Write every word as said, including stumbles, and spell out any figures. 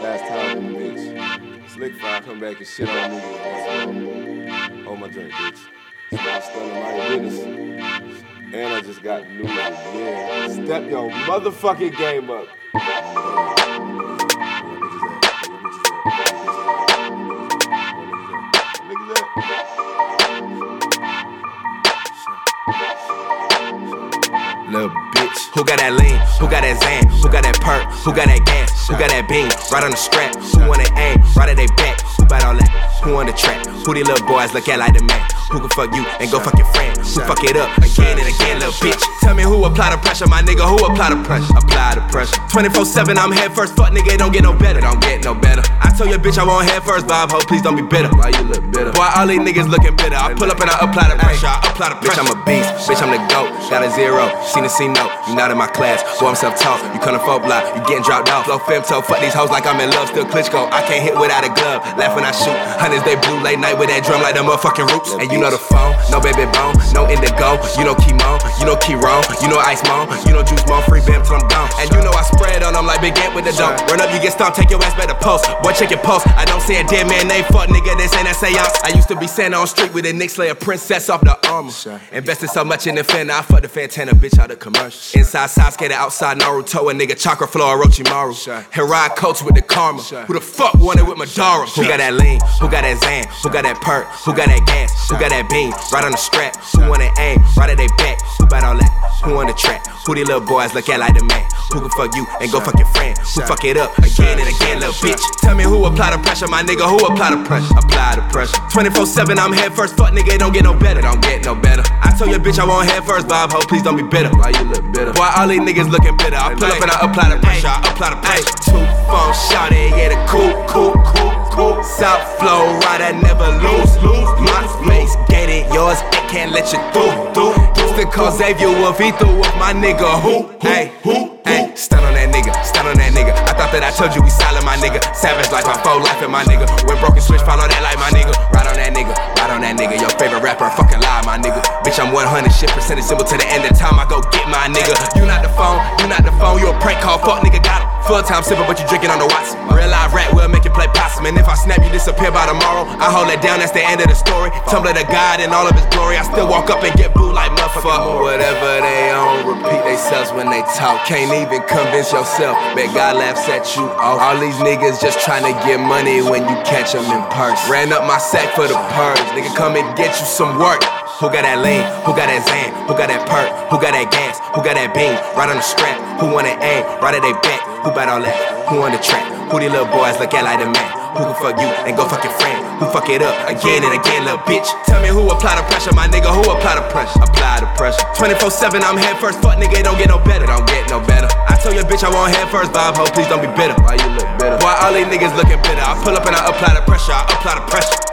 Last time on the bitch. Slick Fry come back and shit on me. Hold my drink, bitch. So I'm still in my business. And I just got news again. Step your motherfucking game up. Little bitch. Who got that lean? Who got that Zan? Who got that perk? Who got that gas? Who got that beam? Right on the strap. Who wanna aim? Right at they back. Who bite all that? Who on the track? Who these little boys look at like the man? Who can fuck you and go fuck your friend? Who fuck it up again and again, little bitch? Tell me who apply the pressure, my nigga, who apply the pressure? Apply the pressure. twenty-four seven, I'm head first, fuck nigga, it don't get no better. Don't get no better. I told your bitch I want head first, Bob, ho, please don't be bitter. Why you look bitter? Boy, all these niggas looking bitter. I pull up and I apply the pressure, I apply the pressure. Bitch, I'm a beast, bitch, I'm the GOAT. Got a zero, seen a C note. You not in my class, boy, I'm self-taught. You couldn't folk block, you getting dropped off. Low femto, fuck these hoes like I'm in love. Still Klitschko, I can't hit without a glove. Laugh when I shoot, hundreds they blue. Late night with that drum like the motherfucking roots. And you know the phone, no baby bone, no indigo. You know Kimo, you know Keyron, you know Ice Mon, you know Juice Mon, free bam till I'm gone. And you know I spread on them like Big Ant with the dope. Run up, you get stomped, take your ass back to post. Boy, check your post. I don't say a dead man name, fuck nigga, this ain't that seance. I used to be Santa on street with a Nick Slayer princess off the armor. Invested so much in the fan, I fucked the Fantana bitch out of commercial. Inside Sasuke, the outside Naruto, a nigga chakra flow Orochimaru. And ride coats with the karma. Who the fuck wanted with Madara? Who got that lean? Who got that Zan? Who got that perk? Who got that gas? Who got that beam? Right on the strap. Who wanna aim? Right at they back. Who bite all that? Who on the track? Who these little boys look at like the man? Who can fuck you and go fuck your friend? Who fuck it up again and again, little bitch? Tell me who apply the pressure, my nigga, who apply the pressure? Apply the pressure. twenty-four seven, I'm head first, fuck nigga, it don't get no better. Don't get no better. I told your bitch I want head first, Bob, ho, please don't be bitter. Why you look bitter? Boy, all these niggas looking bitter. I pull up and I apply the pressure, I apply the pressure. Two phone shouted, yeah, the cool, cool, cool, cool. South flow, right, I never lose, lose. My face gated, yours, it can't let you through, through. Used to call Xavier Wolf, he threw with my nigga, who, hey, who, hey. Stand on that nigga, stand on that nigga. I thought that I told you we silent, my nigga. Savage like my foe, life in my nigga. When broken switch, follow that like my nigga. Ride on that nigga, ride on that nigga. Your favorite rapper, fucking lie, my nigga. Bitch, I'm one hundred shit percentage symbol to the end of time. I go get my nigga. You not the phone, you not the phone. You a prank call, fuck nigga, got him. Full time sipper, but you drinking on the Watson. Real live rap will make you play possum. And if I snap, you disappear by tomorrow. I hold it down, that's the end of the story. Tumblr to God in all of his glory. I still walk up and get booed like motherfucker. Whatever they own, repeat they selves when they talk. Can't even convince yourself, bet God laughs at you off. All these niggas just tryna get money when you catch them in purse. Ran up my sack for the purse. Nigga, come and get you some work. Who got that lean? Who got that Zan? Who got that perk? Who got that gas? Who got that beam? Right on the strap. Who wanna aim? Right at they back. Who bite all that? Who on the track? Who these little boys look at like the man? Who can fuck you and go fuck your friend? Who fuck it up again and again, little bitch? Tell me who apply the pressure, my nigga, who apply the pressure? Apply the pressure. twenty-four seven, I'm head first, fuck nigga, it don't get no better. Don't get no better. I told your bitch I want head first, Bob, ho, please don't be bitter. Why you look bitter? Boy, all these niggas looking bitter. I pull up and I apply the pressure, I apply the pressure.